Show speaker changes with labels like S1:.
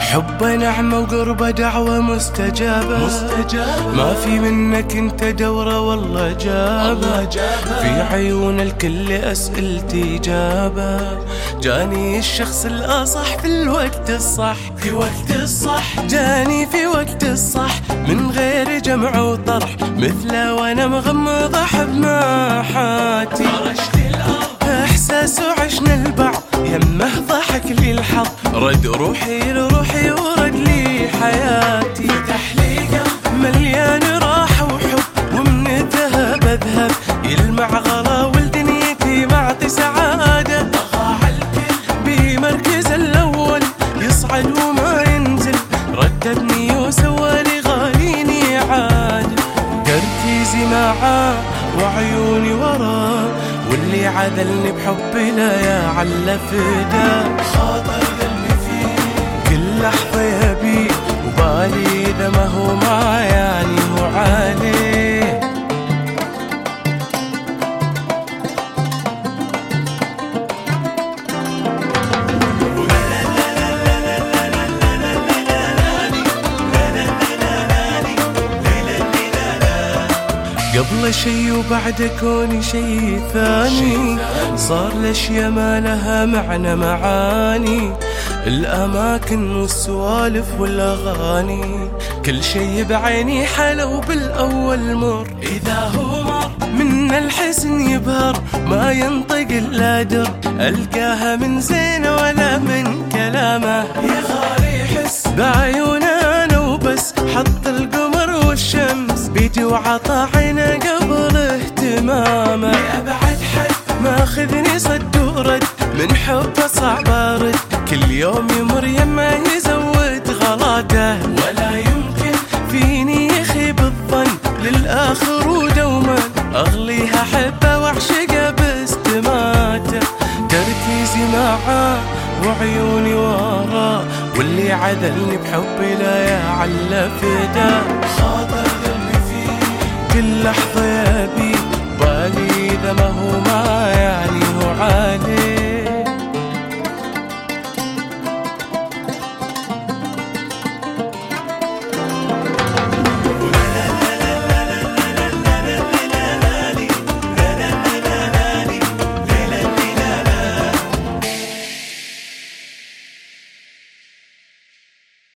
S1: حبه نعمة وقربه دعوة مستجابة ما في منك انت دورة والله جابه في عيون الكل أسئلتي إجابة. جاني الشخص الأصح في الوقت الصح جاني في وقت الصح من غير جمع وطرح مثله وانا مغمضة بماحاتي. احساس وعشنا البعض يمه ضحك لي الحظ رد روحي لروحي ورد لي حياتي. فتح لي قلب مليان راحة وحب ومن الذهب اذهب يلمع غلا ولدنيتي معطي سعادة. ضاع الكل بمركز الاول يصعد وما ينزل رددني وسوالي غاليني عادة. تركيزي معاه وعيوني وراه واللي عذلني بحبي لا يا عل فدا. خاطر قلبي فيه كل لحظة يبي وبالي إذا ما هو ما يعني هو عليه. قبل شي وبعد كوني شي ثاني صار الاشياء ما لها معنى معاني. الاماكن والسوالف والاغاني كل شي بعيني حلو بالاول مر. اذا هو مر من الحسن يبهر ما ينطق الا در القاها من زين ولا من كلامه. يا غالي يحس بعيونه انا وبس حط القمر والشمس بيدي وعطى عينه قبل اهتمامه. يا بعد حد ماخذني صد ورد من حبه صعب ارد كل يوم يمر يما يزود غلاته. ولا يمكن فيني يخيب الظن للاخر ودوما اغليها حبه واعشقه باستماته. تركيزي معاه وعيوني وراه واللي عذلني بحبي لا يا عل فدا. خاطر قلبي فيه كل لحظة يبي بالي إذا ما هو ما يعني هو عليه.